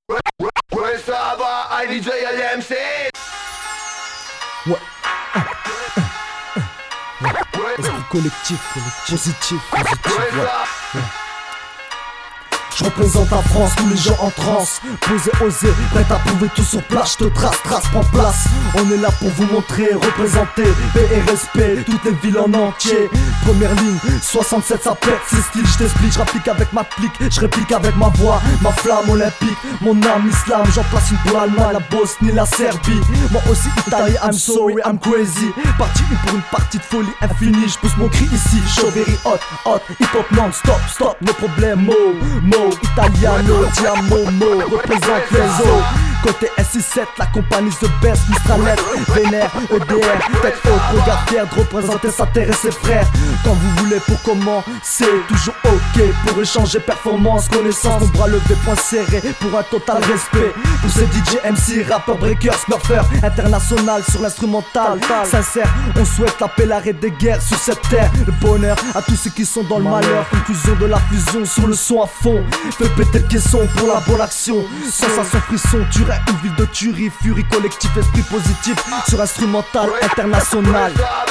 Questa va ai DJ e agli MC. Ouais. Esprit collectif, positif, ouais. Je représente la France, tous les gens en transe. Posé, osé, prêt à prouver tout sur place. Je te trace, prends place. On est là pour vous montrer, représenter paix et respect, toutes les villes en entier. Première ligne, 67 ça pète, c'est style, je t'explique. Je rapplique avec ma clique, je réplique avec ma voix. Ma flamme olympique, mon âme islam. J'en place une pour l'Allemagne, la Bosnie, la Serbie. Moi aussi italien, I'm sorry, I'm crazy. Parti pour une partie de folie infinie. Je pousse mon cri ici, show very hot, hot. Hip hop non-stop, stop, no problème, mo. Italiano, Diamomo, représente les eaux. Côté S67, la compagnie The Best, Mistralette, Vénère, EDR, tête haute, regard fier de représenter sa terre et ses frères. Quand vous voulez pour commencer, toujours ok. Pour échanger performance, connaissance, mon bras levé, point serré, pour un total respect. Pour ces DJ, MC, rappeurs, breakers, smurfers, international sur l'instrumental. Sincère, on souhaite la paix, l'arrêt des guerres sur cette terre. Le bonheur à tous ceux qui sont dans le malheur. Conclusion de la fusion sur le son à fond. Fais péter le caisson pour la bonne action. Sensation, frisson, tuerie, une ville de tuerie. Furie, collectif, esprit positif. Sur instrumental, international.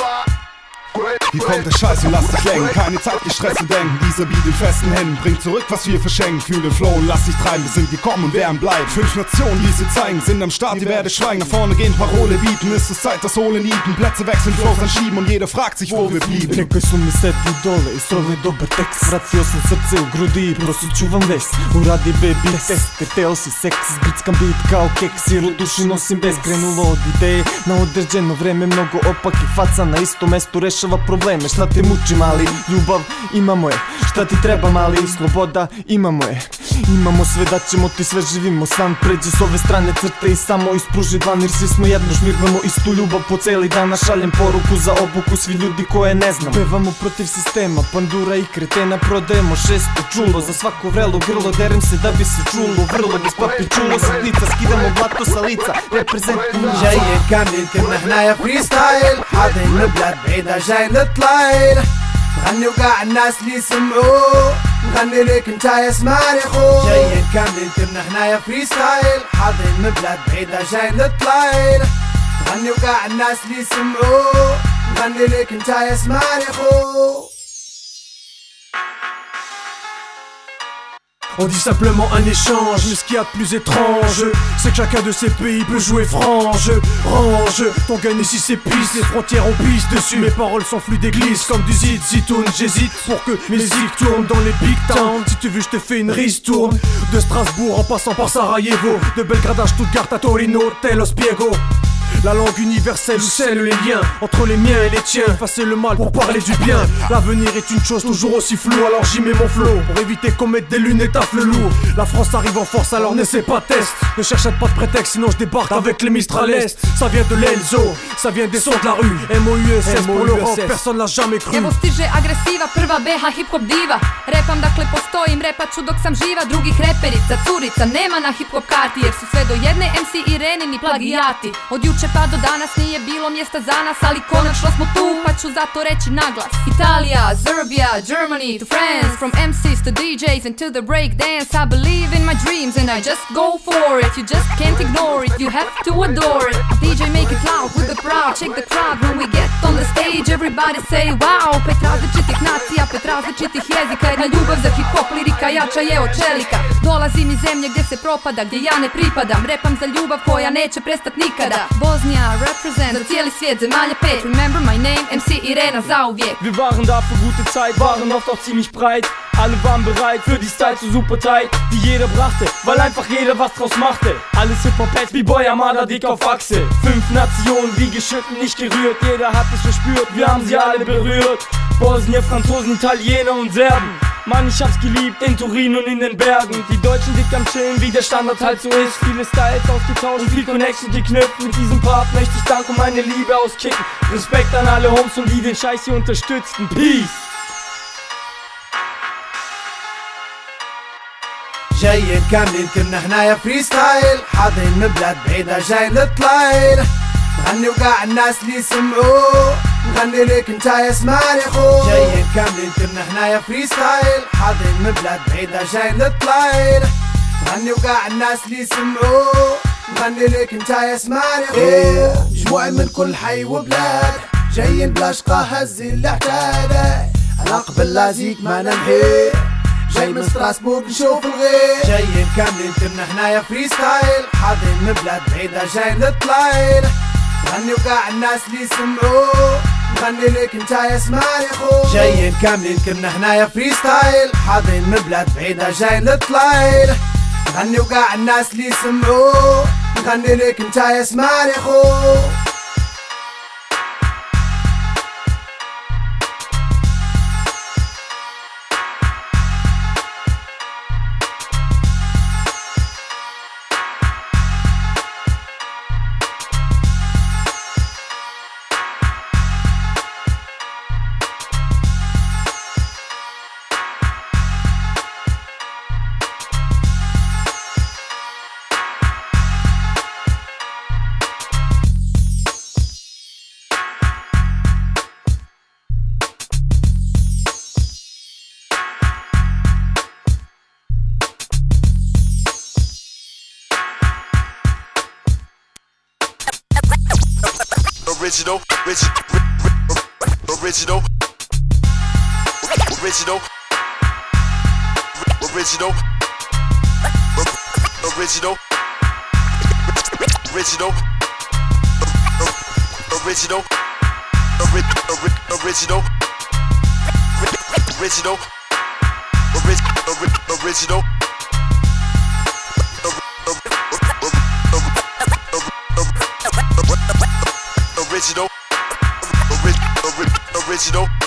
Hier kommt der Scheiß und lass dich lenken, keine Zeit gestressen denken. Dieser Beat in festen Händen bringt zurück, was wir verschenken. Fühl den Flow und lass dich treiben, wir sind gekommen und werden bleiben. 5 Nationen, die sie zeigen, sind am Start, ihr werdet schweigen. Nach vorne gehen, Parole bieten, ist es Zeit, das Holen nieten. Plätze wechseln, Flows anschieben und jeder fragt sich, wo wir blieben. Rekoj su mi sedli dole i srove dobar tekst. Vratio sam srce u grudi i prosto čuvam vest. Uradi baby test, teteo si seks. Zbickam beat kao keks jer u duši nosim bez. Krenulo od ideje na određeno vreme. Mnogo opakih faca na istom mestu rešava probleme. Šta te muči mali, ljubav imamo je. Šta ti treba mali, sloboda imamo je. Imamo sve da ćemo ti sve živimo san. Pređi s ove strane crte i samo ispruži dlan. Jer svi smo jedno, žmirgamo istu ljubav po celi dan. Šaljem poruku za obuku svi ljudi koje ne znam. Pevamo protiv sistema, pandura i kretena. Prodajemo 600 čulo za svako vrelo grlo. Derem se da bi se čulo, vrlo bez papi čulo. Sitnica, skidamo blato sa lica. Reprezent جاي كامل كنا هنايا فري ستايل. حاضن بلاد بعيدة جاي نطلعيل. نغني وقاع الناس اللي يسمعوه. نغني لك انت يسمعني خو. جاي كامل كنا هنايا فري ستايل. حاضن بلاد بعيدة جاي نطلعيل. نغني وقاع الناس اللي يسمعوه. نغني لك انت يسمعني خو. On dit simplement un échange, mais ce qu'il y a de plus étrange, c'est que chacun de ces pays peut jouer frange. Range, ton gun ici s'épice, les frontières on pisse dessus. Mes paroles sont fluides et glissent comme du zitoun. J'hésite pour que mes zigs tournent dans les big towns. Si tu veux je te fais une ristourne. De Strasbourg en passant par Sarajevo, de Belgrade à Stuttgart à Torino, te lo spiego. La langue universelle où scellent les liens entre les miens et les tiens. Effacer le mal pour parler du bien. L'avenir est une chose toujours aussi floue, alors j'y mets mon flow pour éviter qu'on mette des lunettes à fleu lourd. La France arrive en force, alors n'essaie pas test. Ne cherche pas de prétexte, sinon je débarque avec les Mistral Est. Ça vient de l'Elzo, ça vient des sons de la rue. MOUSS pour l'Europe, personne l'a jamais cru. Evo stiže agresiva, prva BH hip hop diva. Repam dakle postojim, repat ću dok sam živa. Drugih reperica, curica, nema na hip hop karti. Jer su sve do jedne MC Irenini plagijati. Od juče pa do danas nije bilo mjesta za nas. Ali konačno smo tu, pa ću zato reći naglas. Italija, Serbia, Germany to France. From MCs to DJs and to the break dance. I believe in my dreams and I just go for it. You just can't ignore it, you have to adore it. DJ make it loud with the crowd, check the crowd. When we get on the stage everybody say wow. Pet različitih nacija, pet različitih jezika. Jedna ljubav za hip hop, lirika jača je od čelika. Dolazim iz zemlje gdje se propada, gdje ja ne pripadam. Repam za ljubav koja neće prestat nikada. Bosnia represent za cijeli svijet, zemalja 5. Remember my name, MC Irena zauvijek. Wir waren da für gute Zeit, waren oft auch ziemlich breit. Alle waren bereit für die Style so super tight, die jeder brachte, weil einfach jeder was draus machte. Alles Hip-Hop-Heads wie Boy Armada dick auf Achse. 5 Nationen wie geschüttelt, nicht gerührt. Jeder hat es verspürt, wir haben sie alle berührt. Bosnier, Franzosen, Italiener und Serben. Mann, ich hab's geliebt, in Turin und in den Bergen. Die Deutschen dick am Chillen, wie der Standard halt so ist. Viele Styles ausgetauscht und viel Connection geknüpft. Mit diesem Part möchte ich Dank und meine Liebe auskicken. Respekt an alle Homes und die den Scheiß hier unterstützten. Peace! جايين كاملين كنا هنايا فري ستايل. حاضرين من بلاد بعيدة جاي نطلعيل. نغني وقاع الناس اللي يسمعوه. نغني لك انت يسمعني خو. جايين كاملين كنا هنايا فري ستايل. حاضرين من بلاد بعيدة جاي نطلعيل. غني وقاع الناس اللي يسمعوه نغني لك انت يسمعني خو مجموعة من كل حي وبلاد جايين بلا شقا هزي اللي احتاجه انا قبل لازيك ما نمحي جاي من ستراسبورغ نشوف الغير جايين كاملين تمنا حنايا فري ستايل حاضرين من بلاد بعيدة جايين للطلايل غني وقاع الناس اللي يسمعوه نغني لك انت يسمعني خو جايين كاملين كمنا حنايا فري ستايل حاضرين من بلاد بعيدة جايين للطلايل غني وقاع الناس اللي يسمعوه نغني لك انت يسمعني خو Original, original, original, original, original, original, original, original, original, original. Original, original.